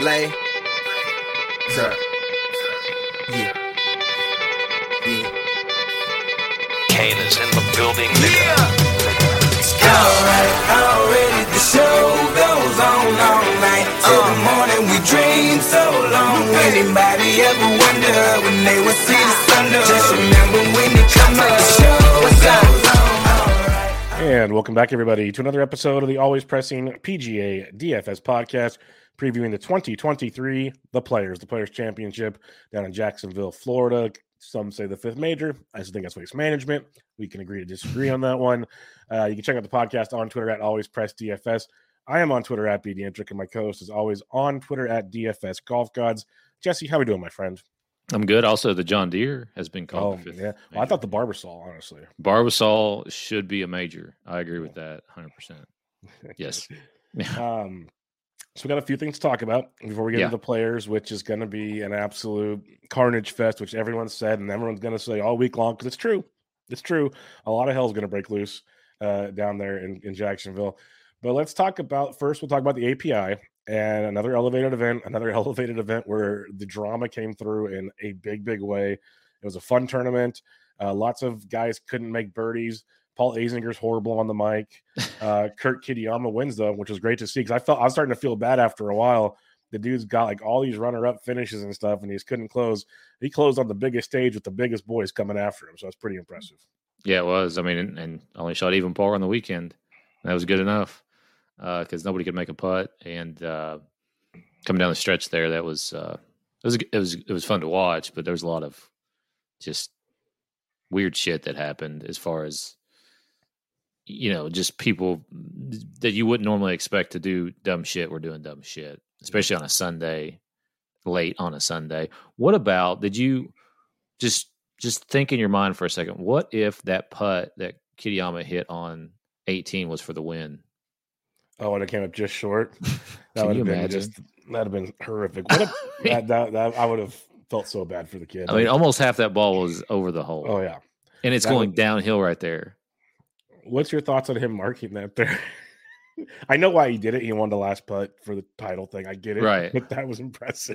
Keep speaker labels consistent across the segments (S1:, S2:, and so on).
S1: Lay. Sir. Yeah. Yeah.
S2: Kane is in the building, nigga.
S1: Alright, already the show goes on all night. Till the morning we dream so long. Anybody ever wonder when they would see the sun? Just remember when it comes up, the show goes on.
S3: And welcome back, everybody, to another episode of the Always Pressing PGA DFS podcast, previewing the 2023 The Players Championship down in Jacksonville, Florida. Some say the fifth major. I just think that's Waste Management. We can agree to disagree on that one. You can check out the podcast on Twitter at Always Press DFS. I am on Twitter at BDentric, and my co-host is always on Twitter at DFS Golf Gods. Jesse, how we doing, my friend?
S4: I'm good. Also, the John Deere has been called.
S3: Oh, yeah. Well, I thought the Barbasol, honestly.
S4: Barbasol should be a major. I agree with that 100%. Yes.
S3: So we got a few things to talk about before we get into the Players, which is going to be an absolute carnage fest, which everyone said, and everyone's going to say all week long, because it's true. It's true. A lot of hell is going to break loose down there in Jacksonville. But let's talk about, first we'll talk about the API and another elevated event where the drama came through in a big, big way. It was a fun tournament. Lots of guys couldn't make birdies. Paul Azinger's horrible on the mic. Kurt Kitayama wins, though, which was great to see, because I was starting to feel bad after a while. The dude's got like all these runner-up finishes and stuff, and he just couldn't close. He closed on the biggest stage with the biggest boys coming after him, so it's pretty impressive.
S4: Yeah, it was. I mean, and only shot even par on the weekend. That was good enough because nobody could make a putt. And coming down the stretch there, that was it was fun to watch, but there was a lot of just weird shit that happened as far as, you know, just people that you wouldn't normally expect to do dumb shit were doing dumb shit, especially on a Sunday, late on a Sunday. What about, did you just think in your mind for a second, what if that putt that Kitayama hit on 18 was for the win?
S3: Oh, and it came up just short. That
S4: Can you imagine?
S3: That'd have been horrific. What if that I would have felt so bad for the kid.
S4: I mean, almost half that ball was over the hole.
S3: Oh yeah,
S4: and it's going downhill right there.
S3: What's your thoughts on him marking that there? I know why he did it. He won the last putt for the title thing. I get it.
S4: Right.
S3: But that was impressive.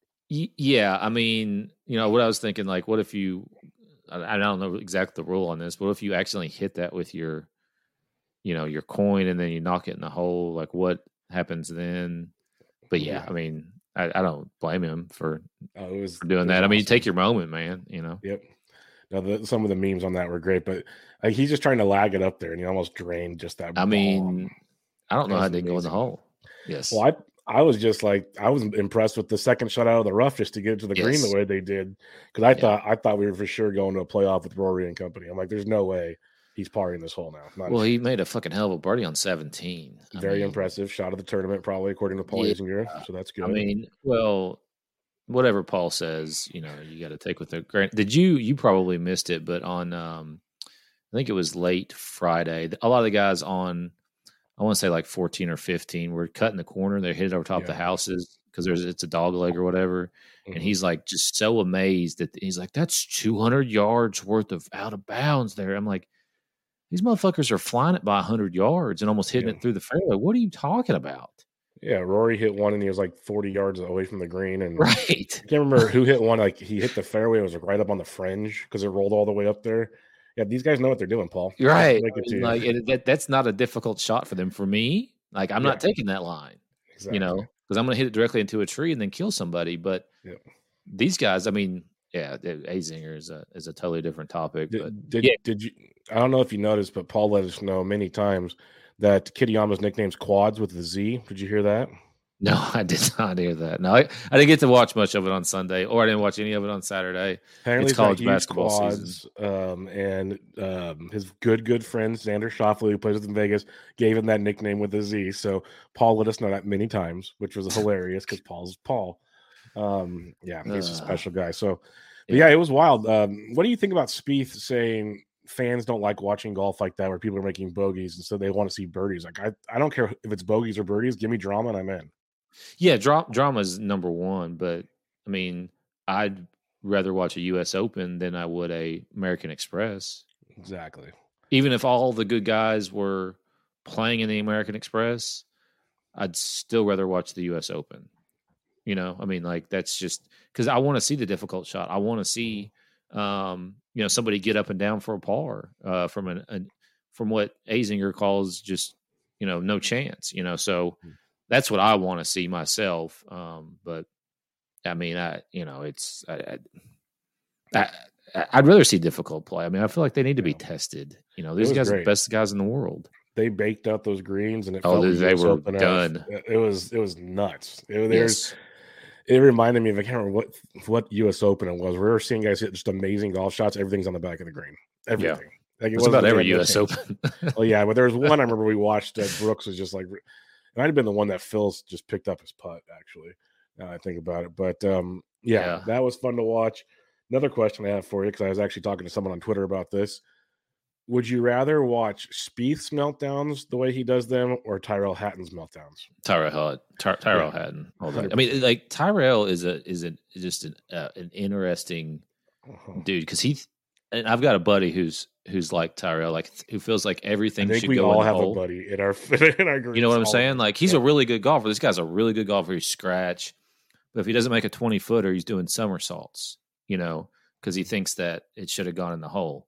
S4: Yeah. I mean, you know, what I was thinking, like, what if you, I don't know exactly the rule on this, but what if you accidentally hit that with your, you know, your coin and then you knock it in the hole? Like, what happens then? But yeah, I mean, I don't blame him for doing that. Awesome. I mean, you take your moment, man, you know?
S3: Yep. Now, some of the memes on that were great, but he's just trying to lag it up there, and he almost drained just that.
S4: I mean, I don't know how they go in the hole. Yes.
S3: Well, I was just like, I was impressed with the second shot out of the rough just to get it to the green the way they did, because I thought we were for sure going to a playoff with Rory and company. I'm like, there's no way he's parring this hole now.
S4: Well, he made a fucking hell of a birdie on 17.
S3: Very impressive shot of the tournament, probably according to Paul Azinger. So that's good.
S4: I mean, well, whatever Paul says, you know, you got to take with a grain. Did you probably missed it, but on I think it was late Friday, a lot of the guys on, I want to say like 14 or 15 were cutting the corner. They hit it over top of the houses because it's a dog leg or whatever. Mm-hmm. And he's like just so amazed that he's like, that's 200 yards worth of out of bounds there. I'm like, these motherfuckers are flying it by 100 yards and almost hitting it through the fairway. What are you talking about?
S3: Yeah, Rory hit one and he was like 40 yards away from the green. And
S4: right.
S3: I can't remember who hit one. Like he hit the fairway. It was like right up on the fringe because it rolled all the way up there. Yeah, these guys know what they're doing, Paul.
S4: You're right. That's not a difficult shot for them. For me, like I'm not taking that line, you know, because I'm going to hit it directly into a tree and then kill somebody. But these guys, I mean, Azinger is a totally different topic.
S3: Did you? I don't know if you noticed, but Paul let us know many times that Kitayama's nickname's Quads with the Z. Did you hear that?
S4: No, I did not hear that. No, I didn't get to watch much of it on Sunday, or I didn't watch any of it on Saturday.
S3: Apparently, it's college basketball season. And his good friend Xander Schauffele, who plays with in Vegas, gave him that nickname with a Z. So Paul let us know that many times, which was hilarious because Paul's Paul. He's a special guy. So, it was wild. What do you think about Spieth saying fans don't like watching golf like that, where people are making bogeys and so they want to see birdies? Like I don't care if it's bogeys or birdies. Give me drama and I'm in.
S4: Yeah, drama is number one, but I mean, I'd rather watch a U.S. Open than I would a American Express.
S3: Exactly.
S4: Even if all the good guys were playing in the American Express, I'd still rather watch the U.S. Open. You know, I mean, like that's just because I want to see the difficult shot. I want to see, somebody get up and down for a par from what Azinger calls just, no chance. So that's what I want to see myself. But I mean, I'd rather see difficult play. I mean, I feel like they need to be tested. These guys are the best guys in the world.
S3: They baked out those greens, and
S4: they were done.
S3: It was nuts. It reminded me of, I can't remember what U.S. Open it was. We were seeing guys hit just amazing golf shots. Everything's on the back of the green. Everything.
S4: Yeah. Like, it's about every U.S. Open.
S3: Oh yeah, but there was one I remember we watched that Brooks was just like, it might have been the one that Phil's just picked up his putt. Actually, now I think about it. But that was fun to watch. Another question I have for you, because I was actually talking to someone on Twitter about this. Would you rather watch Spieth's meltdowns the way he does them, or Tyrell Hatton's meltdowns?
S4: Tyrell Hatton. I mean, like Tyrell is just an interesting dude, because and I've got a buddy who's like Tyrell, like who feels like everything should go in the hole. We all have a
S3: buddy in our group.
S4: You know what I'm saying? Like he's a really good golfer. This guy's a really good golfer. He's scratch, but if he doesn't make a 20-footer, he's doing somersaults. Because he thinks that it should have gone in the hole.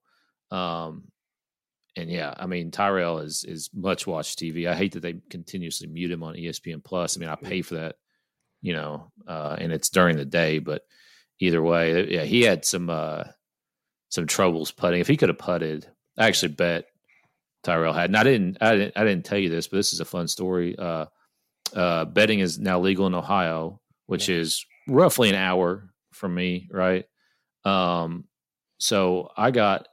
S4: And yeah, I mean, Tyrell is much watched TV. I hate that they continuously mute him on ESPN Plus. I mean, I pay for that, and it's during the day. But either way, yeah, he had some troubles putting. If he could have putted, I actually bet Tyrell Hatton. I didn't tell you this, but this is a fun story. Betting is now legal in Ohio, which is roughly an hour from me, right? So I got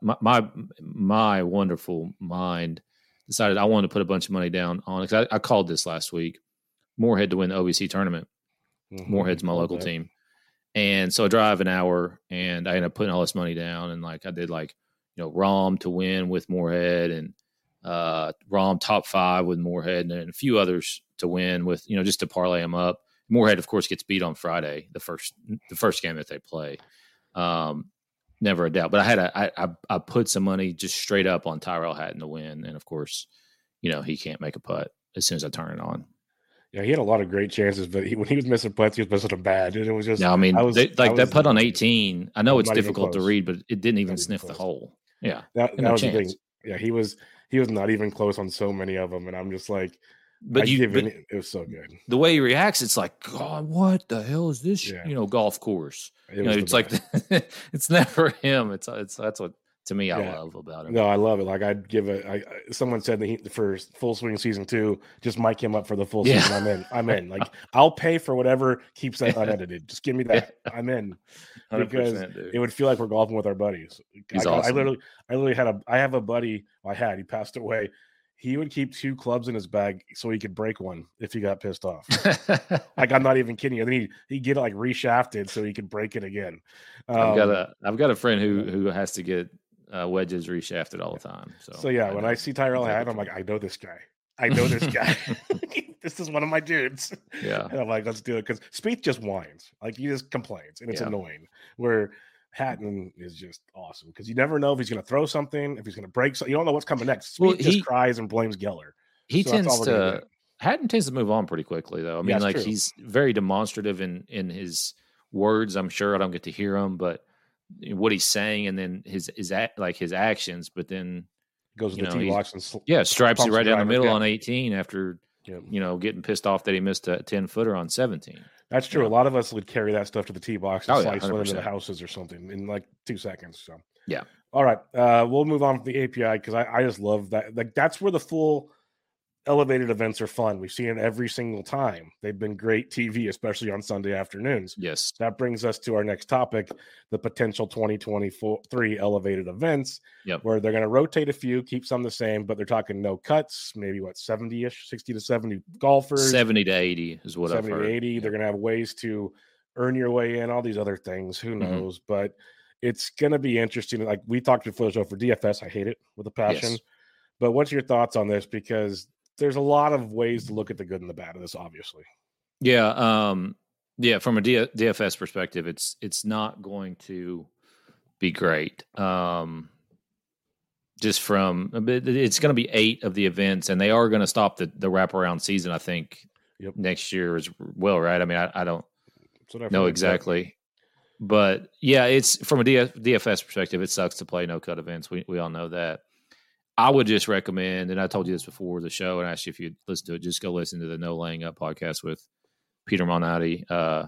S4: my wonderful mind decided I wanted to put a bunch of money down on it, because I called this last week. Moorhead to win the OVC tournament. Moorhead's my local team. And so I drive an hour and I ended up putting all this money down, and like I did Rahm to win with Moorhead, and Rahm top 5 with Moorhead, and a few others to win with, just to parlay them up. Moorhead, of course, gets beat on Friday, the first game that they play. Never a doubt. But I put some money just straight up on Tyrell Hatton to win, and of course, he can't make a putt as soon as I turn it on.
S3: Yeah, he had a lot of great chances, but when he was missing putts, he was missing them bad. And it was just.
S4: No, I mean, that putt on 18. I know it's difficult to read, but it didn't even sniff the hole. Yeah,
S3: that was the thing. Yeah, he was not even close on so many of them, and I'm just like. But it was so good.
S4: The way he reacts, it's like, God, what the hell is this? Golf course. It's like it's never him. That's what to me I love about him.
S3: No, I love it. Like I'd give someone said that for Full Swing season 2, just mic him up for the full season. I'm in. Like I'll pay for whatever keeps that unedited. Just give me that. I'm in. Because it would feel like we're golfing with our buddies.
S4: He's awesome.
S3: I literally have a buddy. He passed away. He would keep 2 clubs in his bag so he could break one if he got pissed off. Like I'm not even kidding you. Then he'd get it like reshafted so he could break it again.
S4: I've got a friend who has to get wedges reshafted all the time. So
S3: yeah, when I see Tyrell Hatton, I'm like, I know this guy. This is one of my dudes.
S4: Yeah,
S3: and I'm like, let's do it, because Spieth just whines, like he just complains, and it's annoying. Where Hatton is just awesome, because you never know if he's going to throw something, if he's going to break something. You don't know what's coming next. Spieth just cries and blames Geller.
S4: Hatton tends to move on pretty quickly, though. I mean, like true. He's very demonstrative in his words. I'm sure I don't get to hear him, but what he's saying, and then his actions. But then
S3: goes to the tee box and
S4: stripes it right down the middle on 18 after getting pissed off that he missed a 10-footer on 17.
S3: That's true. A lot of us would carry that stuff to the tee box and slice one into the houses or something in like 2 seconds. So
S4: yeah.
S3: All right. We'll move on to the API, because I just love that. Like that's where the full elevated events are fun. We've seen it every single time. They've been great TV, especially on Sunday afternoons.
S4: Yes.
S3: That brings us to our next topic, the potential 2023 elevated events, where they're going to rotate a few, keep some the same, but they're talking no cuts, maybe 70-ish, 60 to 70 golfers.
S4: 70 to 80 is what I've heard.
S3: 70 to 80. Yeah. They're going to have ways to earn your way in, all these other things. Who knows? But it's going to be interesting. Like we talked before the show for DFS. I hate it with a passion. Yes. But what's your thoughts on this? Because there's a lot of ways to look at the good and the bad of this, obviously.
S4: Yeah. From a DFS perspective, it's not going to be great. It's going to be 8 of the events, and they are going to stop the wraparound season, I think, next year as well, right? I mean, I don't. No, exactly. But yeah, it's from a DFS perspective, it sucks to play no cut events. We all know that. I would just recommend, and I told you this before the show, and I asked you if you'd listen to it, just go listen to the No Laying Up podcast with Peter Monati.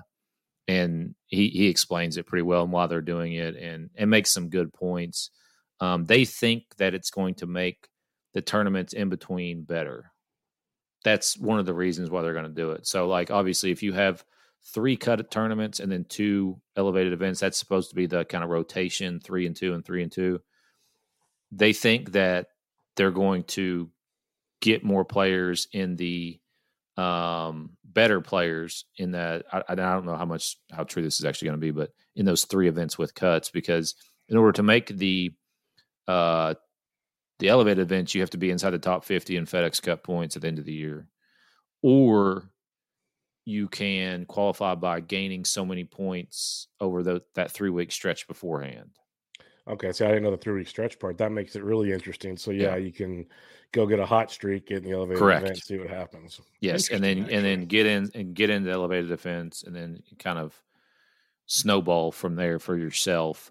S4: And he explains it pretty well and why they're doing it and makes some good points. They think that it's going to make the tournaments in between better. That's one of the reasons why they're going to do it. So, like, obviously, if you have 3 cut tournaments and then 2 elevated events, that's supposed to be the kind of rotation 3 and 2 and 3 and 2. They think that they're going to get more players in the better players in that. I don't know how true this is actually going to be, but in those 3 events with cuts, because in order to make the elevated events, you have to be inside the top 50 in FedEx Cup points at the end of the year, or you can qualify by gaining so many points over that 3-week stretch beforehand.
S3: Okay, so I didn't know the 3-week stretch part. That makes it really interesting. So yeah, you can go get a hot streak, get in the elevated event, see what happens.
S4: Yes, and then get into the elevated events, and then kind of snowball from there for yourself.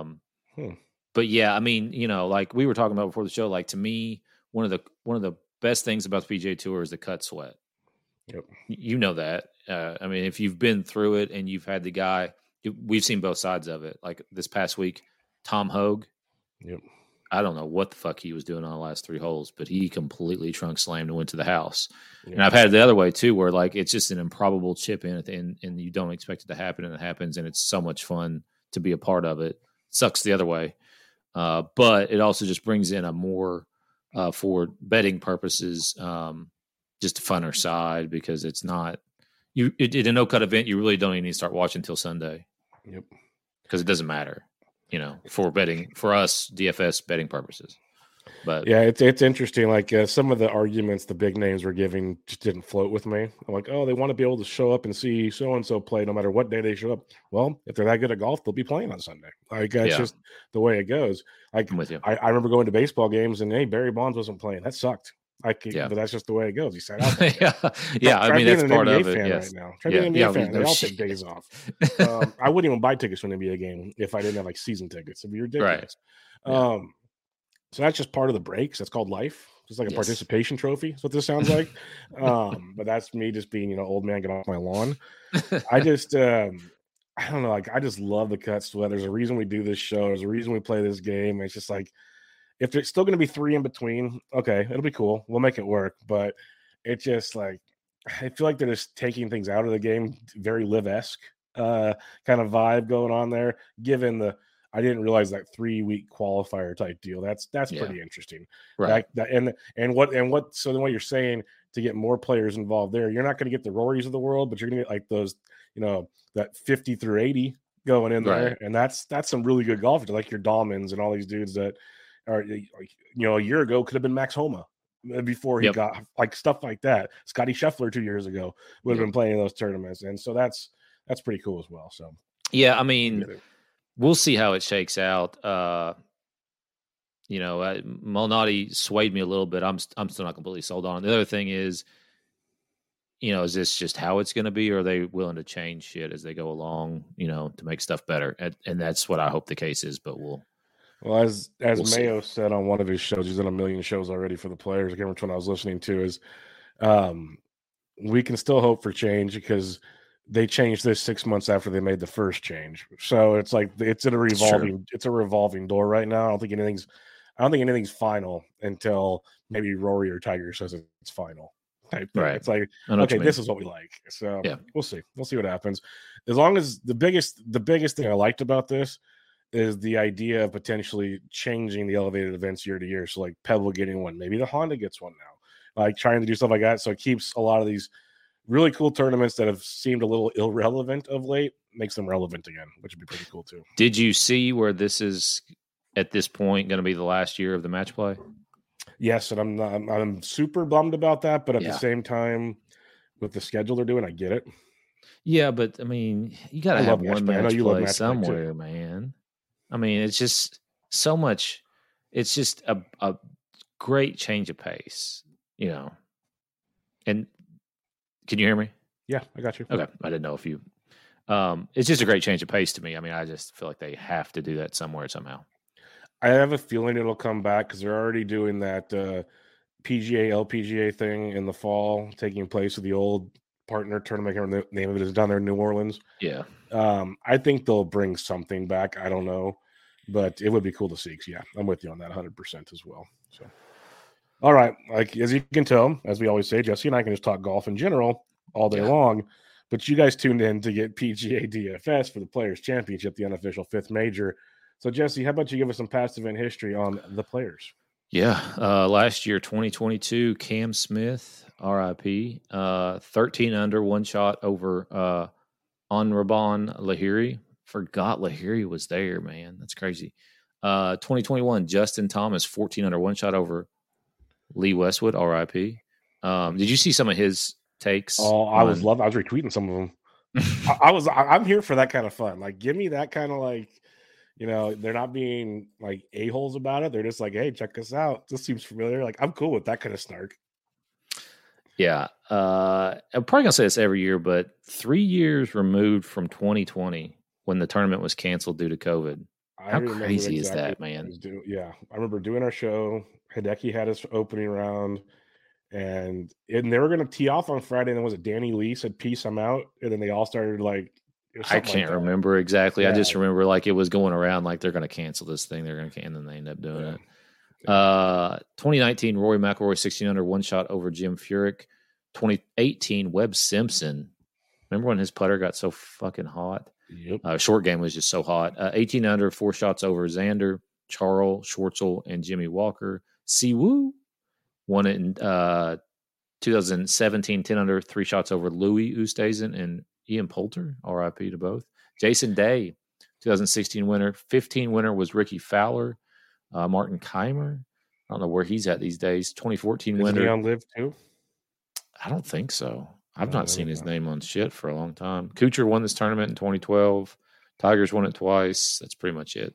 S4: But yeah, I mean, like we were talking about before the show, like to me, one of the best things about the PGA Tour is the cut sweat.
S3: Yep.
S4: You know that. I mean, if you've been through it and you've had the guy, we've seen both sides of it. Like this past week, Tom Hogue.
S3: Yep.
S4: I don't know what the fuck he was doing on the last 3 holes, but he completely trunk slammed and went to the house. Yep. And I've had it the other way too, where like it's just an improbable chip in at the end and you don't expect it to happen, and it happens, and it's so much fun to be a part of it. Sucks the other way. But it also just brings in a more, for betting purposes, just a funner side, because it's not in a no cut event. You really don't even need to start watching until Sunday.
S3: Yep.
S4: Because it doesn't matter, for betting, for us DFS betting purposes. But
S3: yeah, it's interesting. Like some of the arguments the big names were giving just didn't float with me. I'm like, oh, they want to be able to show up and see so and so play no matter what day they show up. Well, if they're that good at golf, they'll be playing on Sunday. Like that's just the way it goes. Like
S4: I'm with you.
S3: I remember going to baseball games and hey, Barry Bonds wasn't playing. That sucked. But that's just the way it goes. He sat out.
S4: I mean that's part of it.
S3: Yes. Right now. Try being an NBA fan. They all take days off. I wouldn't even buy tickets for an NBA game if I didn't have like season tickets. It'd be ridiculous. Right. So that's just part of the breaks. That's called life. Just like a participation trophy. That's what this sounds like. But that's me just being, old man, get off my lawn. I just, I don't know. Like, I just love the cut sweat. There's a reason we do this show. There's a reason we play this game. It's just like, if there's still going to be 3 in between, okay, it'll be cool. We'll make it work. But it's just like, I feel like they're just taking things out of the game. Very Live-esque kind of vibe going on there, given I didn't realize that 3-week qualifier type deal. That's pretty interesting.
S4: Right.
S3: And what so then what you're saying to get more players involved there, you're not going to get the Rorys of the world, but you're going to get like those, that 50 through 80 going in there. And that's some really good golf, like your Dahlmans and all these dudes that are, like, a year ago could have been Max Homa before he got like stuff like that. Scotty Scheffler 2 years ago would have been playing in those tournaments. And so that's pretty cool as well. So,
S4: yeah, I mean, we'll see how it shakes out. Malnati swayed me a little bit. I'm still not completely sold on it. The other thing is, is this just how it's going to be, or are they willing to change shit as they go along, to make stuff better? And that's what I hope the case is, but we'll
S3: as Mayo said on one of his shows, he's done a million shows already for the players. I can't remember which one I was listening to, is we can still hope for change because they changed this 6 months after they made the first change. So it's like it's a revolving door right now. I don't think anything's final until maybe Rory or Tiger says it's final. Right. It's like, okay, this is what we like. So we'll see. We'll see what happens. As long as the biggest thing I liked about this is the idea of potentially changing the elevated events year to year. So like Pebble getting one, maybe the Honda gets one now, like trying to do stuff like that. So it keeps a lot of these really cool tournaments that have seemed a little irrelevant of late, makes them relevant again, which would be pretty cool too.
S4: Did you see where this is at this point going to be the last year of the match play?
S3: Yes, and I'm super bummed about that, but at the same time, with the schedule they're doing, I get it.
S4: Yeah, but I mean, you got to have one match play somewhere, man. I mean, it's just so much. It's just a great change of pace, And can you hear me?
S3: Yeah, I got you.
S4: Okay, I didn't know if you. It's just a great change of pace to me. I mean, I just feel like they have to do that somewhere somehow.
S3: I have a feeling it'll come back because they're already doing that PGA LPGA thing in the fall, taking place with the old partner tournament. The name of it is down there in New Orleans.
S4: Yeah.
S3: I think they'll bring something back. I don't know, but it would be cool to see. Yeah, I'm with you on that 100% as well. So, all right, like as you can tell, as we always say, Jesse and I can just talk golf in general all day long. But you guys tuned in to get PGA DFS for the Players Championship, the unofficial fifth major. So, Jesse, how about you give us some past event history on the players?
S4: Yeah. Last year, 2022, Cam Smith, RIP, 13 under, one shot over Anraban Lahiri. Forgot Lahiri was there, man. That's crazy. 2021, Justin Thomas, 14 under, one shot over Lee Westwood, RIP. Did you see some of his takes?
S3: Oh, I was retweeting some of them. I'm here for that kind of fun. Like, give me that kind of like, they're not being like a-holes about it. They're just like, hey, check us out. This seems familiar. Like, I'm cool with that kind of snark.
S4: Yeah. I'm probably going to say this every year, but 3 years removed from 2020 when the tournament was canceled due to COVID. How crazy is that, man?
S3: Yeah. I remember doing our show. Hideki had his opening round. And they were going to tee off on Friday. And then was it Danny Lee said, peace, I'm out. And then they all started like,
S4: I can't remember exactly. Yeah. I just remember like it was going around like they're going to cancel this thing. They're going to, and then they end up doing it. 2019, Rory McIlroy, 16 under, one shot over Jim Furyk. 2018, Webb Simpson. Remember when his putter got so fucking hot?
S3: Yep.
S4: Short game was just so hot. 18 under, four shots over Xander, Charles Schwartzel, and Jimmy Walker. Siwoo won it in 2017, 10 under, three shots over Louis Oosthuizen and Ian Poulter, RIP to both. Jason Day, 2016 winner. 15 winner was Ricky Fowler. Martin Keimer, I don't know where he's at these days. 2014 winner.
S3: Is he on Live too?
S4: I don't think so. I've not seen his name on shit for a long time. Kuchar won this tournament in 2012. Tigers won it twice. That's pretty much it.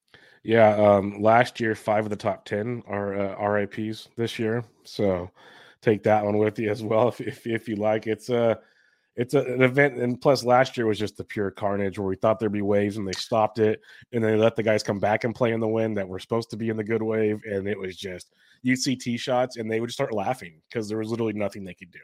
S3: Yeah, last year 5 of the top 10 are RIPs this year. So take that one with you as well if you like. It's an event, and plus last year was just the pure carnage where we thought there'd be waves and they stopped it, and they let the guys come back and play in the wind that were supposed to be in the good wave, and it was just you'd see tee shots and they would just start laughing because there was literally nothing they could do.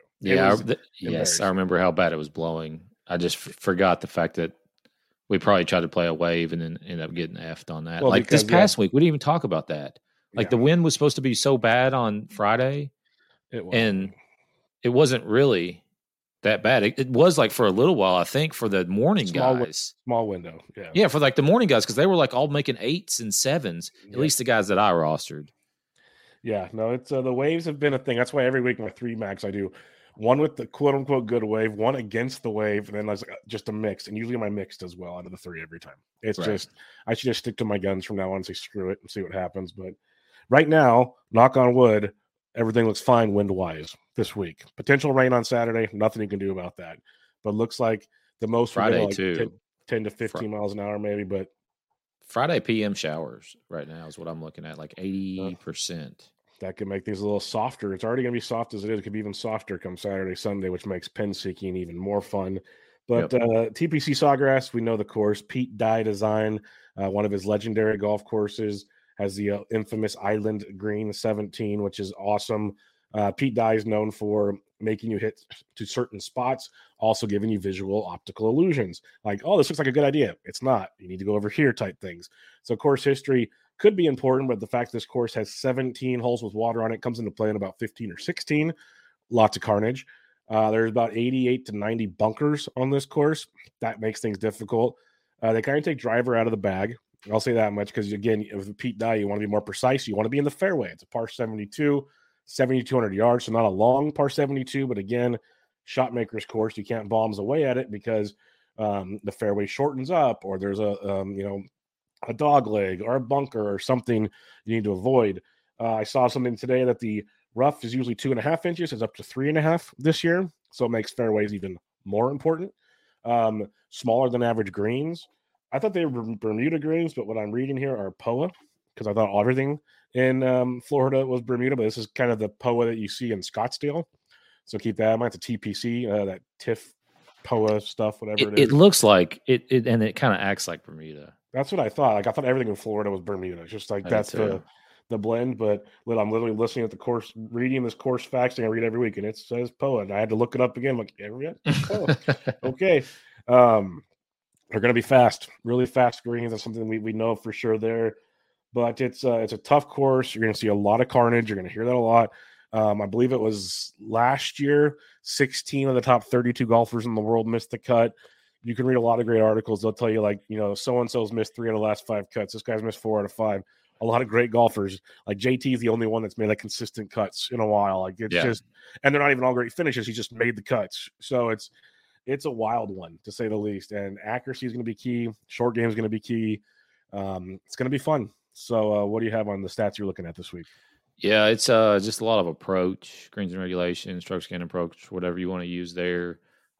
S4: Yes, I remember how bad it was blowing. I just forgot the fact that we probably tried to play a wave and then ended up getting effed on that. Well, like this past week, we didn't even talk about that. Like the wind was supposed to be so bad on Friday, and it wasn't really that bad. It was like for a little while, I think, for the morning guys.
S3: Small window. Yeah.
S4: Yeah, for like the morning guys, because they were like all making 8s and 7s, at least the guys that I rostered.
S3: Yeah, no, it's the waves have been a thing. That's why every week my 3 max I do one with the quote unquote good wave, one against the wave, and then like just a mix. And usually my mixed as well out of the 3 every time. It's just I should just stick to my guns from now on and say screw it and see what happens. But right now, knock on wood, everything looks fine wind-wise this week. Potential rain on Saturday, nothing you can do about that. But looks like the most
S4: Friday
S3: like
S4: too.
S3: 10 to 15 miles an hour maybe, but
S4: Friday PM showers right now is what I'm looking at, like 80%.
S3: That could make things a little softer. It's already going to be soft as it is. It could be even softer come Saturday, Sunday, which makes pen seeking even more fun. But TPC Sawgrass, we know the course. Pete Dye design, one of his legendary golf courses, has the infamous Island Green 17, which is awesome. Pete Dye is known for making you hit to certain spots, also giving you visual optical illusions. Like, oh, this looks like a good idea. It's not. You need to go over here type things. So course history could be important, but the fact this course has 17 holes with water on it comes into play in about 15 or 16. Lots of carnage. There's about 88 to 90 bunkers on this course. That makes things difficult. They kind of take driver out of the bag. I'll say that much because, again, with Pete Dye, you want to be more precise. You want to be in the fairway. It's a par 72, 7,200 yards, so not a long par 72, but again, shot maker's course. You can't bombs away at it because the fairway shortens up, or there's a dog leg or a bunker or something you need to avoid. I saw something today that the rough is usually 2.5 inches. It's up to 3.5 this year. So it makes fairways even more important. Smaller than average greens. I thought they were Bermuda greens, but what I'm reading here are POA because I thought everything in Florida was Bermuda, but this is kind of the POA that you see in Scottsdale. So keep that in mind. It's a TPC, that TIFF POA stuff, whatever
S4: it looks like it, and it kind of acts like Bermuda.
S3: That's what I thought. Like I thought everything in Florida was Bermuda. It's just like that's the blend. But I'm literally listening at the course, reading this course facts thing I read every week, and it says POA. And I had to look it up again. I'm like, POA. Okay. They're going to be fast, really fast greens. That's something we know for sure there. But it's a tough course. You're going to see a lot of carnage. You're going to hear that a lot. I believe it was last year, 16 of the top 32 golfers in the world missed the cut. You can read a lot of great articles. They'll tell you, like, so-and-so's missed 3 out of the last 5 cuts. This guy's missed 4 out of 5. A lot of great golfers. Like JT is the only one that's made like consistent cuts in a while. Like it's just, and they're not even all great finishes. He just made the cuts. So it's a wild one to say the least. And accuracy is going to be key. Short game is going to be key. It's going to be fun. So what do you have on the stats you're looking at this week?
S4: Yeah, it's just a lot of approach, greens and regulation, stroke scan approach, whatever you want to use there.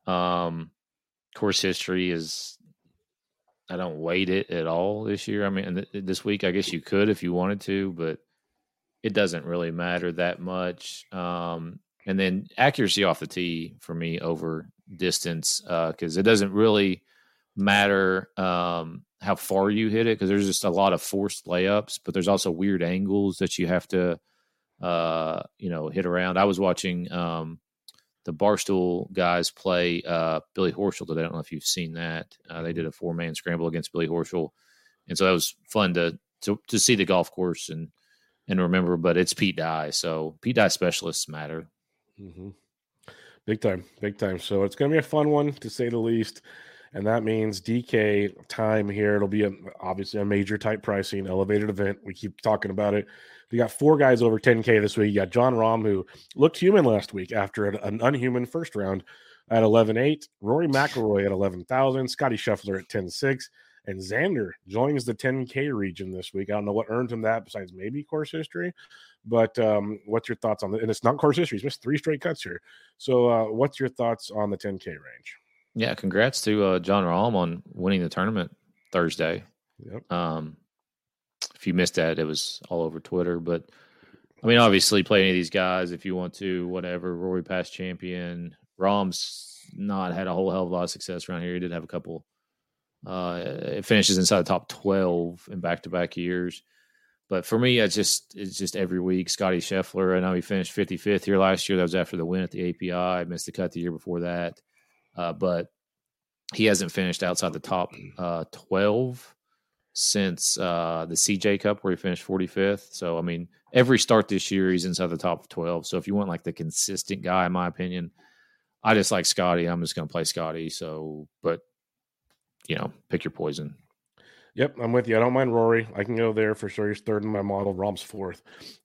S4: Course history is, I don't weight it at all this year. I mean, this week, I guess you could if you wanted to, but it doesn't really matter that much. And then accuracy off the tee for me over distance, because it doesn't really matter how far you hit it, because there's just a lot of forced layups, but there's also weird angles that you have to, hit around. I was watching the Barstool guys play Billy Horschel today. I don't know if you've seen that. They did a 4-man scramble against Billy Horschel, and so that was fun to see the golf course and remember. But it's Pete Dye, so Pete Dye specialists matter.
S3: Mm-hmm. Big time. So it's going to be a fun one to say the least. And that means DK time here. It'll be obviously a major type pricing, elevated event. We keep talking about it. We got 4 guys over 10K this week. You got Jon Rahm, who looked human last week after an unhuman first round at 11.8. Rory McIlroy at 11,000. Scotty Scheffler at 10.6. And Xander joins the 10K region this week. I don't know what earned him that besides maybe course history. But what's your thoughts on it? And it's not course history. He's missed 3 straight cuts here. So what's your thoughts on the 10K range?
S4: Yeah, congrats to Jon Rahm on winning the tournament Thursday.
S3: Yep.
S4: If you missed that, it was all over Twitter. But, I mean, obviously, play any of these guys if you want to, whatever. Rory past champion. Rahm's not had a whole hell of a lot of success around here. He did have a couple. It finishes inside the top 12 in back-to-back years. But for me, it's just every week. Scotty Scheffler, I know he finished 55th here last year. That was after the win at the API. I missed the cut the year before that. But he hasn't finished outside the top 12 since the CJ Cup, where he finished 45th. So, I mean, every start this year, he's inside the top 12. So, if you want like the consistent guy, in my opinion, I just like Scotty. I'm just going to play Scotty. So, but, pick your poison.
S3: Yep, I'm with you. I don't mind Rory. I can go there for sure. He's 3rd in my model. Rahm's 4th.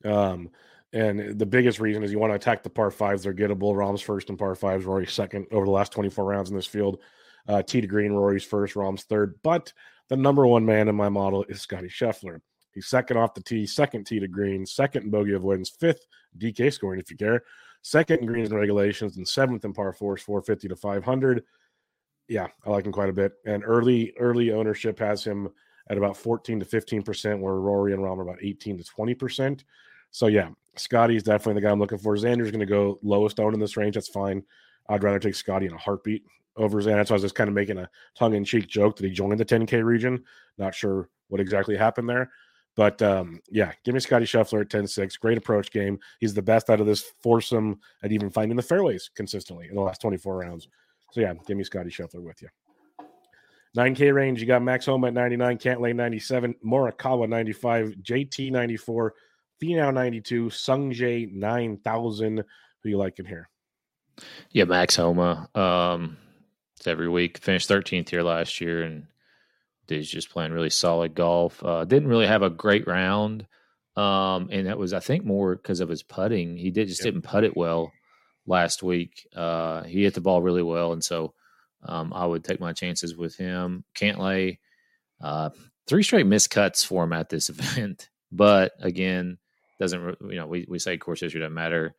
S3: And the biggest reason is you want to attack the par 5s. They're gettable. Rahm's 1st in par 5s. Rory's 2nd over the last 24 rounds in this field. Tee to green, Rory's 1st. Rahm's 3rd. But the number 1 man in my model is Scotty Scheffler. He's 2nd off the tee, 2nd tee to green, 2nd in bogey avoidance, 5th DK scoring if you care, 2nd in greens and regulations, and 7th in par 4s, 450 to 500. Yeah, I like him quite a bit. And early ownership has him at about 14 to 15%, where Rory and Rahm are about 18 to 20%. So, yeah, Scotty's definitely the guy I'm looking for. Xander's going to go lowest owned in this range. That's fine. I'd rather take Scotty in a heartbeat over Xander. So I was just kind of making a tongue-in-cheek joke that he joined the 10K region. Not sure what exactly happened there. But, yeah, give me Scotty Scheffler at 10.6. Great approach game. He's the best out of this foursome at even finding the fairways consistently in the last 24 rounds. So, yeah, give me Scotty Scheffler with you. 9K range, you got Max Homa at 99, Cantlay 97, Morikawa 95, JT 94, Finau 92, Sungjae 9,000. Who you like in here?
S4: Yeah, Max Homa. It's every week. Finished 13th here last year, and he's just playing really solid golf. Didn't really have a great round, and that was, I think, more because of his putting. He didn't putt it well last week. He hit the ball really well, and so I would take my chances with him. Cantlay, 3 straight missed cuts for him at this event, but again, doesn't we say course history doesn't matter.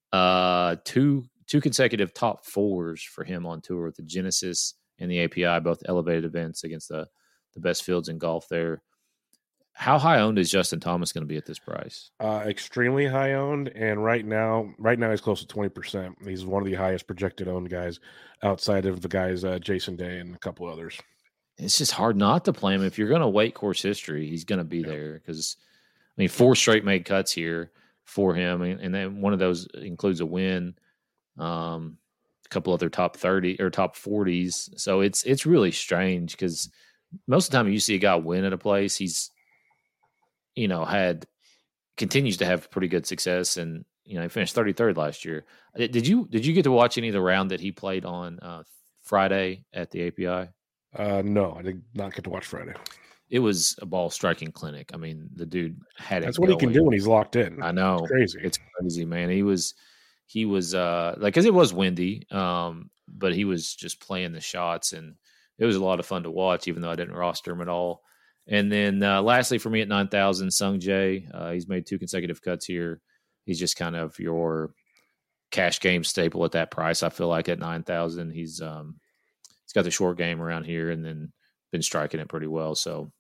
S4: Two consecutive top 4s for him on tour with the Genesis and the API, both elevated events against the best fields in golf there. How high owned is Justin Thomas going to be at this price?
S3: Extremely high owned, and right now he's close to 20%. He's one of the highest projected owned guys outside of the guys Jason Day and a couple others.
S4: It's just hard not to play him. If you're going to wait course history, he's going to be there because, 4 straight made cuts here for him, and then one of those includes a win, a couple other top 30 or top 40s. So it's really strange because most of the time you see a guy win at a place, he's continues to have pretty good success, and he finished 33rd last year. Did you get to watch any of the round that he played on Friday at the API?
S3: No, I did not get to watch Friday.
S4: It was a ball striking clinic. I mean, the dude had it.
S3: That's what he can do when he's locked in.
S4: I know.
S3: It's crazy.
S4: It's crazy, man. He was because it was windy, but he was just playing the shots, and it was a lot of fun to watch, even though I didn't roster him at all. And then lastly for me at 9,000, Sung Jae. He's made 2 consecutive cuts here. He's just kind of your cash game staple at that price. I feel like at 9,000, he's got the short game around here, and then been striking it pretty well. So,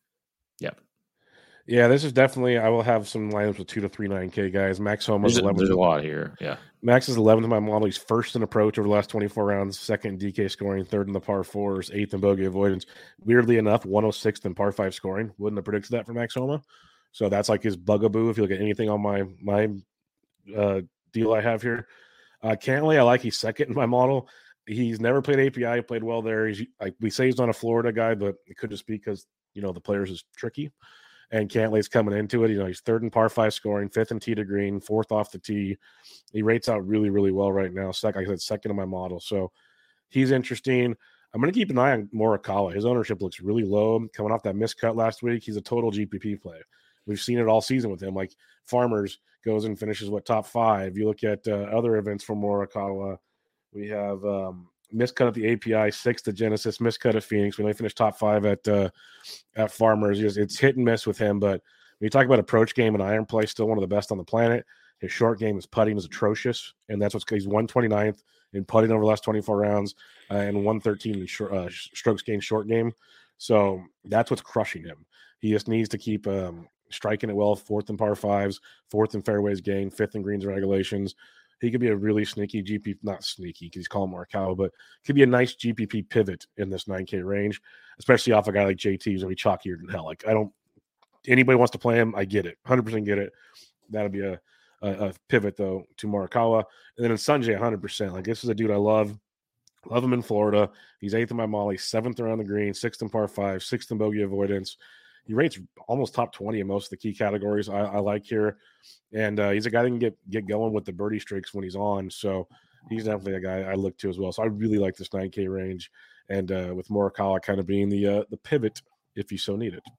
S4: yeah,
S3: this is definitely. I will have some lineups with 2 to 3 9K guys. Max Homa is 11th.
S4: There's a lot here. Yeah,
S3: Max is 11th in my model. He's first in approach over the last 24 rounds, second in DK scoring, third in the par fours, 8th in bogey avoidance. Weirdly enough, 106th in par 5 scoring. Wouldn't have predicted that for Max Homa. So that's like his bugaboo. If you look at anything on my deal I have here, Cantlay, I like. He's second in my model. He's never played API, played well there. He's we say he's not a Florida guy, but it could just be because the players is tricky. And Cantlay's coming into it. He's third in par 5 scoring, 5th in tee to green, 4th off the tee. He rates out really, really well right now. Like I said, second in my model. So he's interesting. I'm going to keep an eye on Morikawa. His ownership looks really low. Coming off that miscut last week, he's a total GPP play. We've seen it all season with him. Like Farmers goes and finishes top 5. You look at other events for Morikawa. We have miscut at the API, 6th at Genesis, miscut at Phoenix. We only finished top 5 at Farmers. It's hit and miss with him, but when you talk about approach game and iron play, still one of the best on the planet. His short game, his putting is atrocious, and that's he's 129th in putting over the last 24 rounds and 113 in strokes gained short game. So that's what's crushing him. He just needs to keep striking it well. 4th in par 5s, 4th in fairways gained, 5th in greens and regulations. He could be a really sneaky GPP, not sneaky because he's calling Morikawa, but could be a nice GPP pivot in this 9K range, especially off a guy like JT who's going to be chalkier than hell. Like, anybody wants to play him, I get it. 100% get it. That'll be a pivot, though, to Morikawa. And then in Sung Jae, 100%. Like, this is a dude I love. Love him in Florida. He's 8th in my molly, 7th around the green, 6th in par 5, 6th in bogey avoidance. He rates almost top 20 in most of the key categories I like here. And he's a guy that can get going with the birdie streaks when he's on. So he's definitely a guy I look to as well. So I really like this 9K range. And with Morikawa kind of being the pivot if you so need it.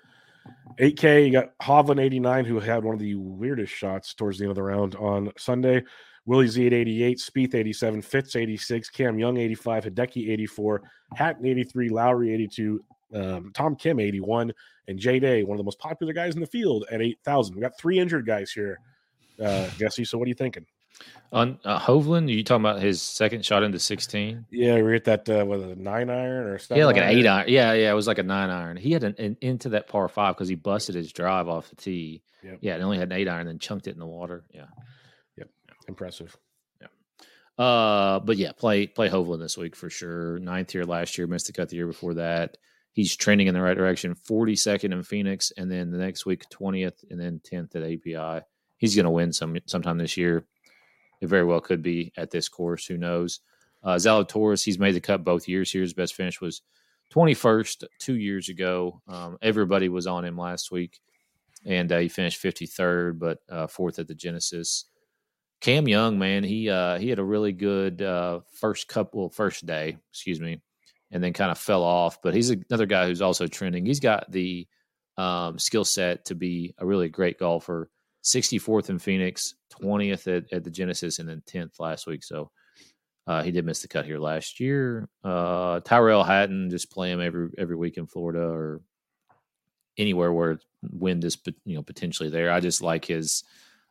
S3: 8K, you got Hovland 89, who had one of the weirdest shots towards the end of the round on Sunday. Willie Z at 88, Spieth 87, Fitz 86, Cam Young 85, Hideki 84, Hatton 83, Lowry 82, Tom Kim 81, and Jay Day, one of the most popular guys in the field, at 8,000. We got 3 injured guys here, Jesse. So what are you thinking?
S4: On Hovland, are you talking about his second shot into 16?
S3: Yeah, we were at that a 9-iron or 7
S4: Yeah, like an 8-iron. Yeah, it was like a 9-iron. He had an into that par 5 because he busted his drive off the tee.
S3: Yep.
S4: Yeah, and only had an 8-iron, then chunked it in the water. Yeah.
S3: Yep. Impressive.
S4: Yeah. But yeah, play Hovland this week for sure. 9th here last year, missed the cut the year before that. He's trending in the right direction. 42nd in Phoenix, and then the next week 20th, and then 10th at API. He's going to win sometime this year. It very well could be at this course. Who knows? Zalatoris, he's made the cut both years here. His best finish was 21st 2 years ago. Everybody was on him last week, and he finished 53rd, but 4th at the Genesis. Cam Young, man, he had a really good first day, and then kind of fell off. But he's another guy who's also trending. He's got the skill set to be a really great golfer. 64th in Phoenix, 20th at the Genesis, and then 10th last week. So he did miss the cut here last year. Tyrell Hatton, just play him every week in Florida or anywhere where wind is potentially there. I just like his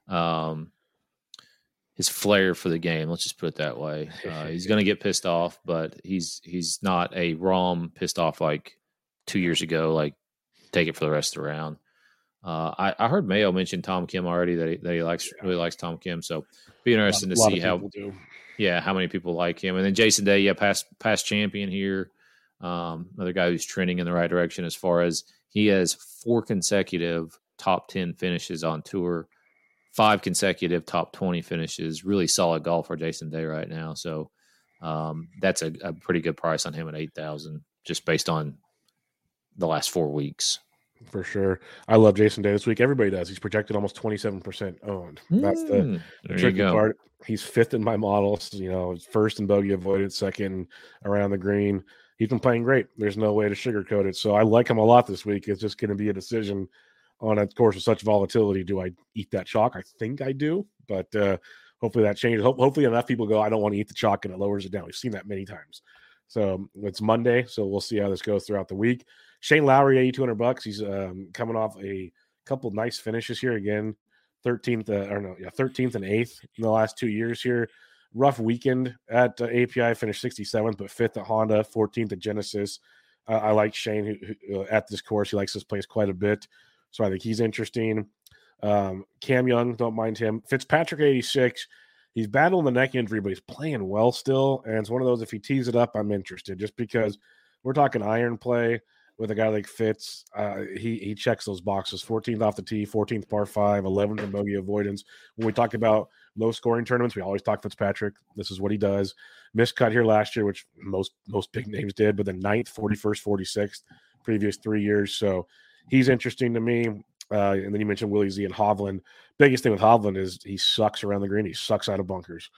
S4: flair for the game. Let's just put it that way. He's going to get pissed off, but he's not a Rahm pissed off like 2 years ago. Like, take it for the rest of the round. I heard Mayo mention Tom Kim already that he really likes Tom Kim. So be interesting to see how many people like him. And then Jason Day, past champion here. Another guy who's trending in the right direction as far as he has 4 consecutive top 10 finishes on tour, 5 consecutive top 20 finishes. Really solid golfer, Jason Day, right now. So that's a pretty good price on him at $8,000, just based on the last 4 weeks.
S3: For sure. I love Jason Day this week. Everybody does. He's projected almost 27% owned. That's the tricky part. He's 5th in my models, first in bogey avoided, second around the green. He's been playing great. There's no way to sugarcoat it. So I like him a lot this week. It's just going to be a decision on a course with such volatility. Do I eat that chalk? I think I do, but hopefully that changes. Hopefully enough people go, I don't want to eat the chalk, and it lowers it down. We've seen that many times. So it's Monday, so we'll see how this goes throughout the week. Shane Lowry, $8,200. He's coming off a couple nice finishes here again. 13th and 8th in the last 2 years here. Rough weekend at API, finished 67th, but 5th at Honda, 14th at Genesis. I like Shane who at this course. He likes this place quite a bit, so I think he's interesting. Cam Young, don't mind him. Fitzpatrick, 86. He's battling the neck injury, but he's playing well still. And it's one of those, if he tees it up, I'm interested, just because we're talking iron play with a guy like Fitz. He checks those boxes. 14th off the tee, 14th par 5, 11th in bogey avoidance. When we talk about low-scoring tournaments, we always talk Fitzpatrick. This is what he does. Missed cut here last year, which most big names did, but then 9th, 41st, 46th, previous 3 years. So he's interesting to me. And then you mentioned Willie Z and Hovland. Biggest thing with Hovland is he sucks around the green. He sucks out of bunkers.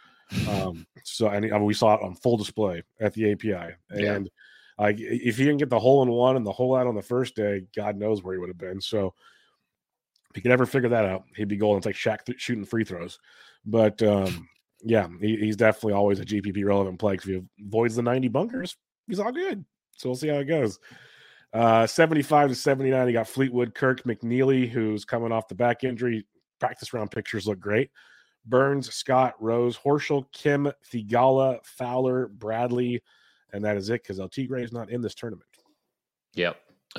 S3: We saw it on full display at the API. And if he didn't get the hole in one and the hole out on the first day, God knows where he would have been. So if he could ever figure that out, he'd be golden. It's like Shaq shooting free throws. But he's definitely always a GPP relevant play, because if he avoids the 90 bunkers, he's all good. So we'll see how it goes. 75 to 79, you got Fleetwood, Kirk, McNeely, who's coming off the back injury. Practice round pictures look great. Burns, Scott, Rose, Horschel, Kim, Thigala, Fowler, Bradley, and that is it, because El Tigre is not in this tournament.
S4: Yep.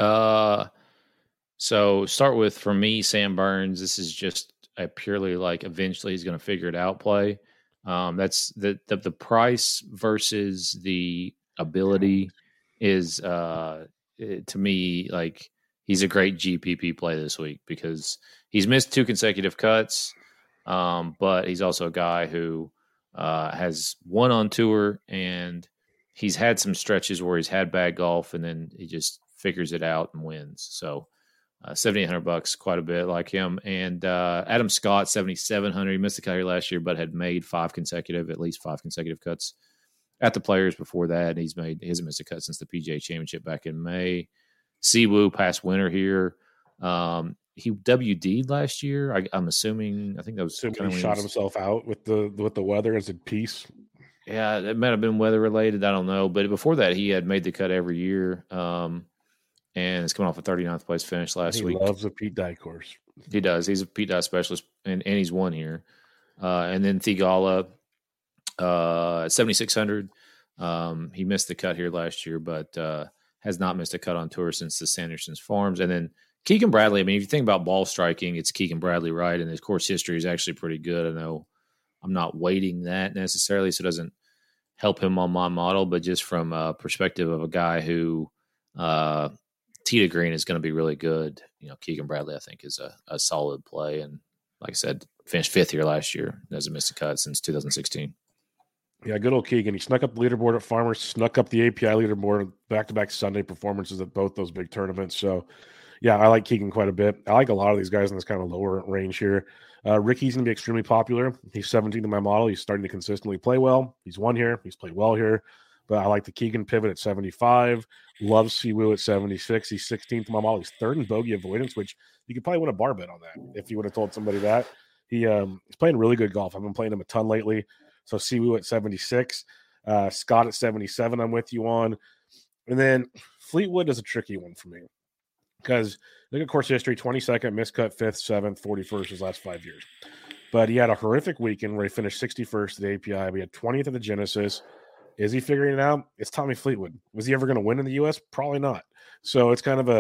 S4: So start with, for me, Sam Burns. This is just a purely like eventually he's going to figure it out play. That's the price versus the ability is to me, like, he's a great GPP play this week, because he's missed 2 consecutive cuts, but he's also a guy who has won on tour, and he's had some stretches where he's had bad golf, and then he just figures it out and wins. So $7,800, quite a bit like him. And Adam Scott, $7,700. He missed the cut here last year, but had made at least 5 consecutive cuts at the Players before that. He hasn't missed a cut since the PGA Championship back in May. Siwoo, past winner here. He WD'd last year. I'm assuming. I think that was
S3: kind of he shot himself out with the weather as a piece.
S4: Yeah, it might have been weather related. I don't know. But before that, he had made the cut every year. And it's coming off a 39th place finish last week.
S3: He loves a Pete Dye course.
S4: He does. He's a Pete Dye specialist, and he's won here. And then Thigala, 7,600. He missed the cut here last year, but has not missed a cut on tour since the Sanderson's Farms. And then Keegan Bradley. I mean, if you think about ball striking, it's Keegan Bradley, right? And his course history is actually pretty good. I know I'm not weighting that necessarily, so it doesn't help him on my model, but just from a perspective of a guy who tee to green is going to be really good. Keegan Bradley, I think, is a solid play. And like I said, finished 5th here last year. Hasn't missed a cut since 2016.
S3: Yeah, good old Keegan. He snuck up the leaderboard at Farmers, snuck up the API leaderboard, back-to-back Sunday performances at both those big tournaments. So, yeah, I like Keegan quite a bit. I like a lot of these guys in this kind of lower range here. Ricky's going to be extremely popular. He's 17th in my model. He's starting to consistently play well. He's won here. He's played well here. But I like the Keegan pivot at 75. Love Siwoo at 76. He's 16th in my model. He's 3rd in bogey avoidance, which you could probably win a bar bet on that if you would have told somebody that. He's playing really good golf. I've been playing him a ton lately. So Siwoo at 76. Scott at 77 I'm with you on. And then Fleetwood is a tricky one for me, because look at course history, 22nd, miscut 5th, 7th, 41st his last 5 years. But he had a horrific weekend where he finished 61st at the API. We had 20th at the Genesis. Is he figuring it out? It's Tommy Fleetwood. Was he ever going to win in the U.S.? Probably not. So it's kind of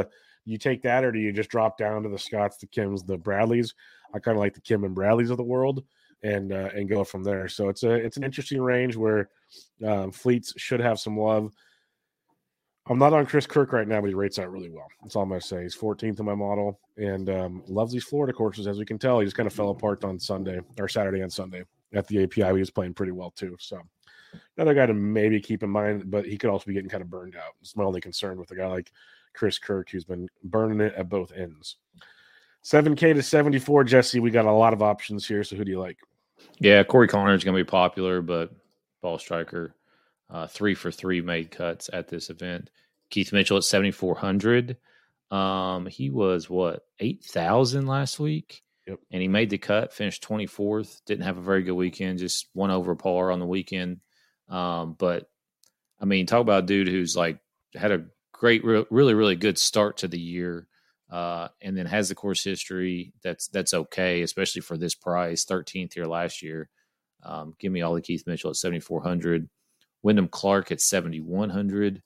S3: you take that, or do you just drop down to the Scotts, the Kims, the Bradleys? I kind of like the Kim and Bradleys of the world, and go from there. So it's an interesting range where fleets should have some love. I'm not on Chris Kirk right now, but he rates out really well. That's all I'm going to say. He's 14th in my model, and loves these Florida courses. As we can tell, he just kind of fell apart on Sunday or Saturday and Sunday at the API. He was playing pretty well too. So another guy to maybe keep in mind, but he could also be getting kind of burned out. It's my only concern with a guy like Chris Kirk, who's been burning it at both ends. 7K to 74, Jesse. We got a lot of options here. So who do you like?
S4: Yeah, Corey Connor is going to be popular, but ball striker, 3 for 3 made cuts at this event. Keith Mitchell at 7,400. He was 8,000 last week.
S3: Yep.
S4: And he made the cut, finished 24th. Didn't have a very good weekend, just one over par on the weekend. But I mean, talk about a dude who's like had a great, really, really good start to the year. And then has the course history that's okay, especially for this price. 13th here last year. Give me Ollie Keith Mitchell at 7,400. Wyndham Clark at 7,100.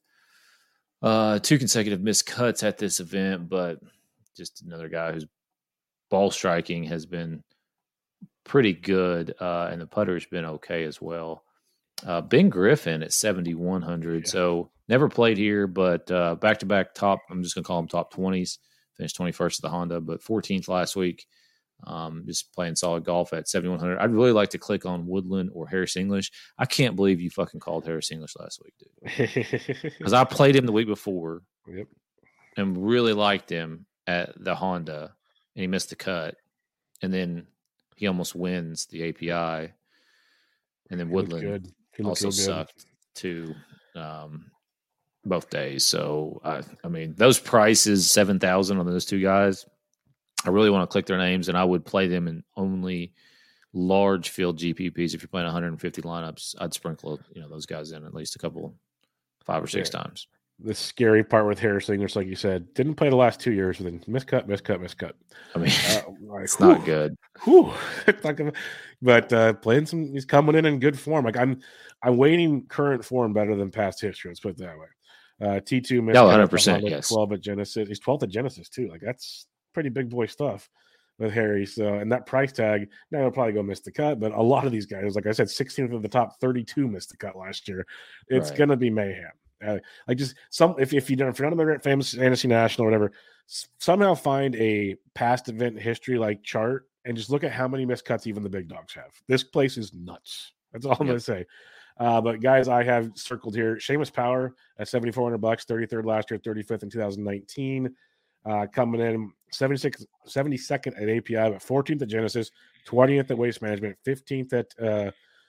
S4: 2 consecutive missed cuts at this event, but just another guy whose ball striking has been pretty good, and the putter's been okay as well. Ben Griffin at 7,100. Yeah. So never played here, but back-to-back top. I'm just going to call him top 20s. Finished 21st at the Honda, but 14th last week. Just playing solid golf at 7,100. I'd really like to click on Woodland or Harris English. I can't believe you fucking called Harris English last week, dude. Because I played him the week before.
S3: Yep.
S4: And really liked him at the Honda, and he missed the cut. And then he almost wins the API. And then Woodland also sucked too. Both days. So, I mean, those prices, 7,000 on those two guys, I really want to click their names, and I would play them in only large field GPPs. If you're playing 150 lineups, I'd sprinkle, those guys in at least a couple, 5 or 6 times.
S3: The scary part with Harris English, like you said, didn't play the last 2 years, but then miscut.
S4: I mean, it's not good.
S3: But playing he's coming in good form. Like I'm weighting current form better than past history. Let's put it that way. T2 missed
S4: 100%, yes.
S3: 12 at Genesis. He's 12th at Genesis too. Like that's pretty big boy stuff with Harry. So, and that price tag, now he'll probably go miss the cut. But a lot of these guys, like I said, 16th of the top 32 missed the cut last year. It's going to be mayhem. Like just if you're not a famous Fantasy National or whatever, somehow find a past event history like chart and just look at how many missed cuts even the big dogs have. This place is nuts. That's all I'm going to say. But guys, I have circled here Seamus Power at $7,400, 33rd last year, 35th in 2019, coming in 72nd at API, but 14th at Genesis, 20th at Waste Management, 15th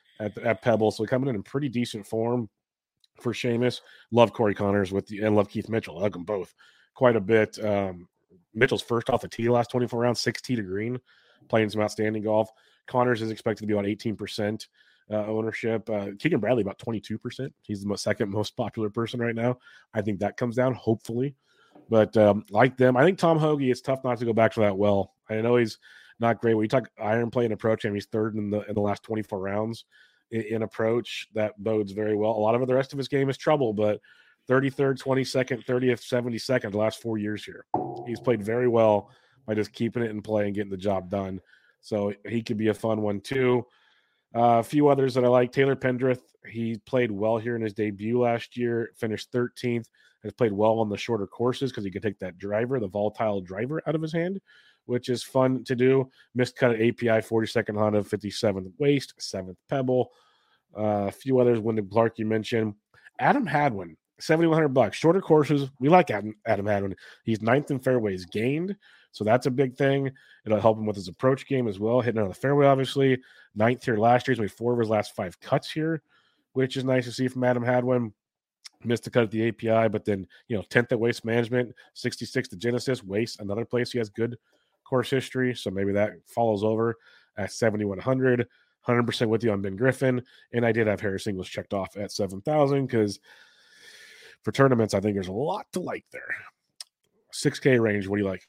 S3: at Pebble. So coming in pretty decent form for Seamus. Love Corey Connors and love Keith Mitchell. I like them both quite a bit. Mitchell's first off the tee last 24 rounds, 6 tee to green, playing some outstanding golf. Connors is expected to be about 18%. Ownership. Keegan Bradley about 22%. He's the second most popular person right now. I think that comes down, hopefully. But like them, I think Tom Hoagie, it's tough not to go back to that well. I know he's not great. When you talk iron play and approach, he's third in the last 24 rounds in approach. That bodes very well. A lot of the rest of his game is trouble, but 33rd, 22nd, 30th, 72nd the last 4 years here. He's played very well by just keeping it in play and getting the job done. So he could be a fun one too. A few others that I like. Taylor Pendrith, he played well here in his debut last year, finished 13th, has played well on the shorter courses because he can take that driver, the volatile driver, out of his hand, which is fun to do. Missed cut at API, 42nd Honda, 57th Waste, 7th Pebble. A few others, Wyndham Clark you mentioned. Adam Hadwin, $7,100. Shorter courses, we like Adam Hadwin. He's 9th in fairways gained, so that's a big thing. It'll help him with his approach game as well, hitting on the fairway, obviously. 9th here last year. He's made 4 of his last 5 cuts here, which is nice to see from Adam Hadwin. Missed the cut at the API, but then, 10th at Waste Management, 66th at Genesis. Waste, another place he has good course history, so maybe that follows over at 7,100. 100% with you on Ben Griffin, and I did have Harris English checked off at 7,000 because for tournaments, I think there's a lot to like there. 6K range, what do you like?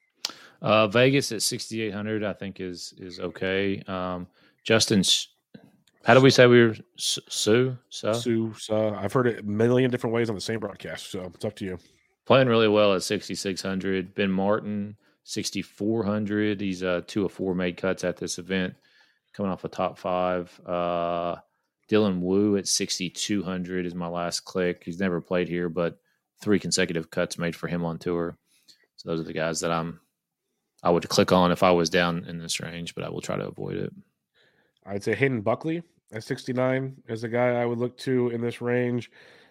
S4: Vegas at 6,800, I think is okay. Justin, how do we say we were? Sue?
S3: I've heard it a million different ways on the same broadcast, so it's up to you.
S4: Playing really well at 6,600. Ben Martin, 6,400. He's 2 of 4 made cuts at this event, coming off a top 5. Dylan Wu at 6,200 is my last click. He's never played here, but 3 consecutive cuts made for him on tour. So those are the guys that I would click on if I was down in this range, but I will try to avoid it.
S3: I'd say Hayden Buckley at 69 is the guy I would look to in this range.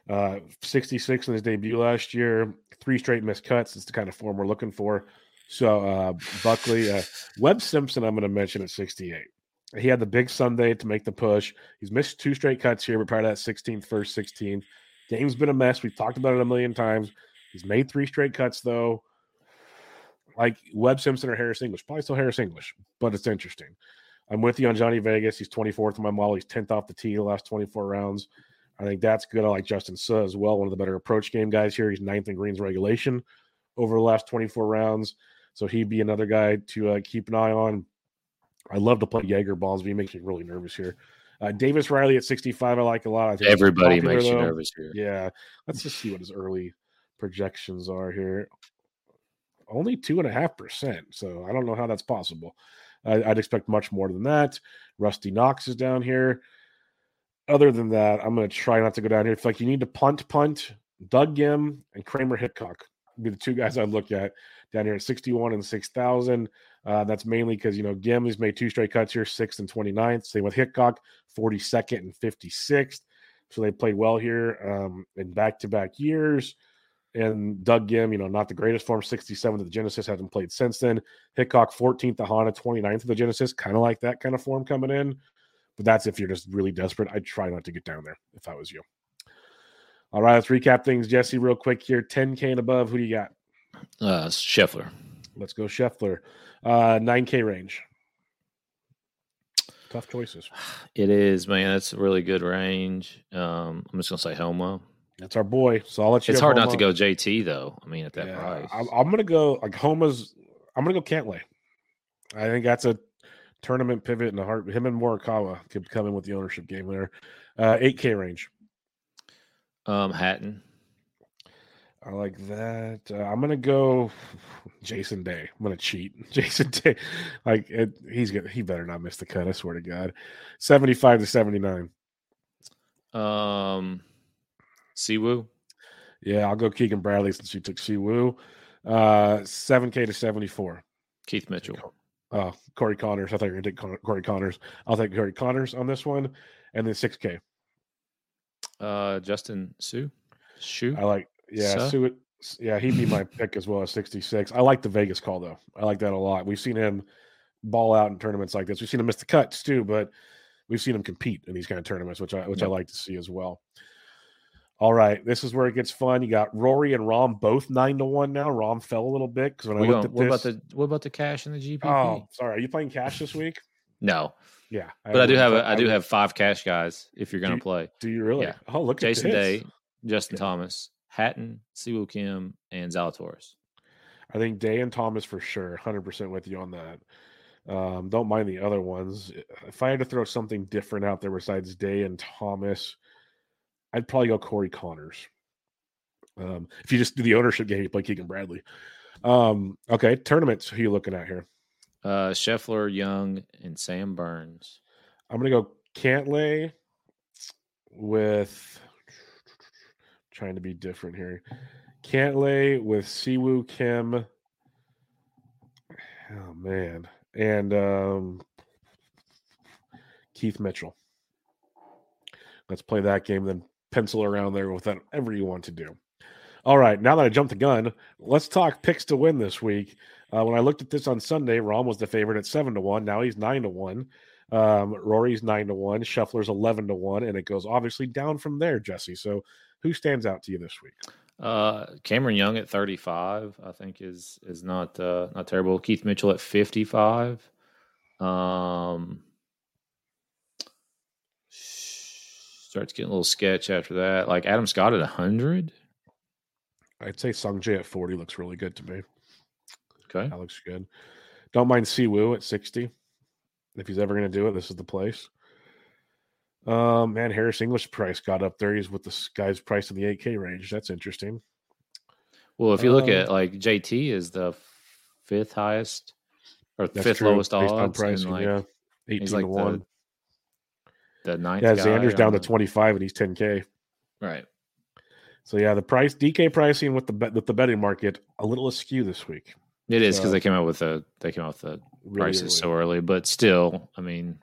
S3: 66 in his debut last year, 3 straight missed cuts. It's the kind of form we're looking for. So Buckley, Webb Simpson, I'm going to mention at 68. He had the big Sunday to make the push. He's missed 2 straight cuts here, but prior to that 16th, first 16. Game's been a mess. We've talked about it a million times. He's made 3 straight cuts, though. Like Webb Simpson or Harris English. Probably still Harris English, but it's interesting. I'm with you on Johnny Vegas. He's 24th in my model. He's 10th off the tee the last 24 rounds. I think that's good. I like Justin Suh as well, one of the better approach game guys here. He's 9th in greens regulation over the last 24 rounds. So he'd be another guy to keep an eye on. I love to play Jaeger Bonds, but he makes me really nervous here. Davis Riley at 65, I like a lot. I think
S4: everybody makes you nervous here.
S3: Yeah. Let's just see what his early projections are here. Only 2.5%. So I don't know how that's possible. I'd expect much more than that. Rusty Knox is down here. Other than that, I'm going to try not to go down here. It's like you need to punt. Doug Ghim and Kramer Hickok would be the 2 guys I'd look at down here at 61 and 6,000. That's mainly because, Ghim has made 2 straight cuts here, 6th and 29th. Same with Hickok, 42nd and 56th. So they played well here in back-to-back years. And Doug Ghim, not the greatest form, 67th at the Genesis, hasn't played since then. Hickok, 14th at Honda, 29th at the Genesis, kind of like that kind of form coming in. But that's if you're just really desperate. I'd try not to get down there if I was you. All right, let's recap things, Jesse, real quick here. 10K and above, who do you got?
S4: Scheffler.
S3: Let's go Scheffler. 9K range. Tough choices.
S4: It is, man. That's a really good range. I'm just going to say Homa.
S3: That's our boy. So I'll let you.
S4: It's hard not to go JT though. I mean, at that price,
S3: I'm gonna go like Homa's. I'm gonna go Cantlay. I think that's a tournament pivot in the heart. Him and Morikawa could come in with the ownership game there. 8K range.
S4: Hatton.
S3: I like that. I'm gonna go Jason Day. I'm gonna cheat. Jason Day. He better not miss the cut. I swear to God. 75 to 79.
S4: Siwoo.
S3: Yeah, I'll go Keegan Bradley since you took Siwoo. 7K to 74.
S4: Keith Mitchell.
S3: Corey Connors. I thought you were going to take Corey Connors. I'll take Corey Connors on this one. And then 6K.
S4: Justin Sue.
S3: I like, Sue. Yeah, he'd be my pick as well as 66. I like the Vegas call, though. I like that a lot. We've seen him ball out in tournaments like this. We've seen him miss the cuts, too, but we've seen him compete in these kind of tournaments, which I like to see as well. All right, this is where it gets fun. You got Rory and Rahm both 9-1 now. Rahm fell a little bit because when I looked at this.
S4: What about the cash in the GPP?
S3: Oh, sorry. Are you playing cash this week?
S4: No.
S3: Yeah,
S4: but I do have 5 cash guys if you're going to play.
S3: Do you really?
S4: Yeah.
S3: Oh, look
S4: Jason
S3: at this.
S4: Day, Justin Thomas, Hatton, Siwoo Kim, and Zalatoris.
S3: I think Day and Thomas for sure. 100% with you on that. Don't mind the other ones. If I had to throw something different out there besides Day and Thomas, I'd probably go Corey Connors. If you just do the ownership game, you play Keegan Bradley. Okay, tournaments. Who are you looking at here?
S4: Scheffler, Young, and Sam Burns.
S3: I'm going to go Cantlay with trying to be different here. Cantlay with Siwoo Kim. Oh, man. And Keith Mitchell. Let's play that game, then pencil around there with whatever you want to do. All right, now that I jumped the gun, let's talk picks to win this week. When I looked at this on Sunday, Rahm was the favorite at 7-1. Now he's 9-1. Rory's 9-1. Scheffler's 11-1, and it goes obviously down from there, Jesse. So, who stands out to you this week?
S4: Cameron Young at 35, I think is not terrible. Keith Mitchell at 55. Starts getting a little sketch after that. Like Adam Scott at 100.
S3: I'd say Sung Jae at 40 looks really good to me.
S4: Okay.
S3: That looks good. Don't mind Siwoo at 60. If he's ever going to do it, this is the place. Man, Harris English price got up there. He's with the guy's price in the 8K range. That's interesting.
S4: Well, if you look at like JT is the fifth highest or fifth lowest odds,
S3: pricing,
S4: and like,
S3: yeah, 18-1.
S4: The ninth.
S3: Yeah, Xander's down to 25 and he's 10K.
S4: Right.
S3: So yeah, the DK pricing with the betting market a little askew this week.
S4: It is because they came out with the prices really so early, but still, I mean,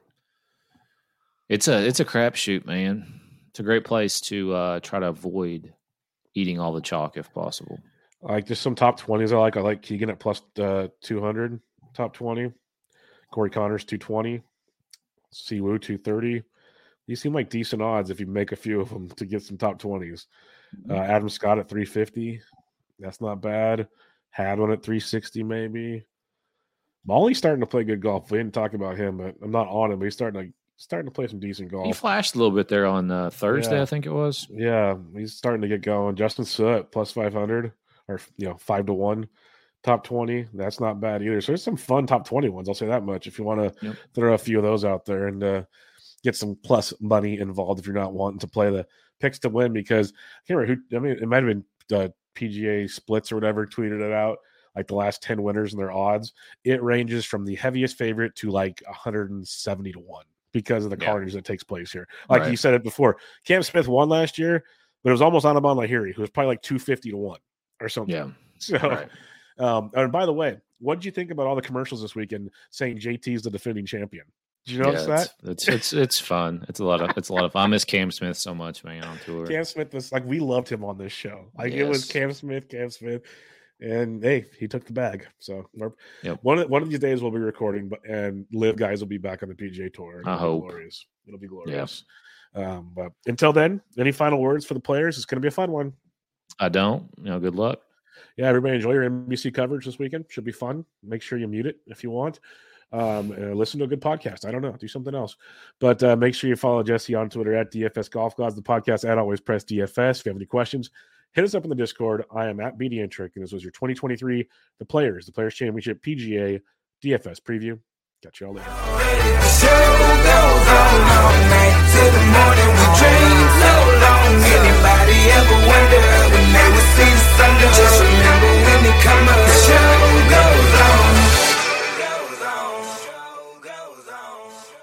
S4: it's a crapshoot, man. It's a great place to try to avoid eating all the chalk if possible.
S3: Like just some top 20s I like Keegan at plus 200, top 20. Corey Connors 220, Siwoo 230. These seem like decent odds if you make a few of them to get some top 20s. Adam Scott at 350. That's not bad. Had one at 360 maybe. Molly's starting to play good golf. We didn't talk about him, but I'm not on him. But he's starting to play some decent golf.
S4: He flashed a little bit there on Thursday, I think it was.
S3: Yeah, he's starting to get going. Justin Sutt plus 500 or 5-1. Top 20. That's not bad either. So there's some fun top 20 ones. I'll say that much. If you want to throw a few of those out there and get some plus money involved if you're not wanting to play the picks to win, because I can't remember who. I mean, it might have been PGA Splits or whatever tweeted it out, like the last 10 winners and their odds. It ranges from the heaviest favorite to like 170-1 because of the carnage that takes place here. Like you said it before, Cam Smith won last year, but it was almost Anibal Lahiri, who was probably like 250-1 or something. Yeah. So, and by the way, what did you think about all the commercials this weekend saying JT is the defending champion? Did you notice that?
S4: It's fun. It's a lot of fun. I miss Cam Smith so much, man, on tour.
S3: Cam Smith was like, we loved him on this show. Like it was Cam Smith, and hey, he took the bag. So one of these days we'll be recording, and Live guys will be back on the PGA Tour.
S4: I hope
S3: it'll be glorious. Yeah. But until then, any final words for the players? It's going to be a fun one.
S4: I don't. Good luck.
S3: Yeah, everybody enjoy your NBC coverage this weekend. Should be fun. Make sure you mute it if you want. Listen to a good podcast. I don't know. Do something else. But make sure you follow Jesse on Twitter at DFS Golf Gods, the podcast at Always Press DFS. If you have any questions, hit us up in the Discord. I am at BDentric, and this was your 2023 The Players Championship PGA DFS preview. Catch you all later.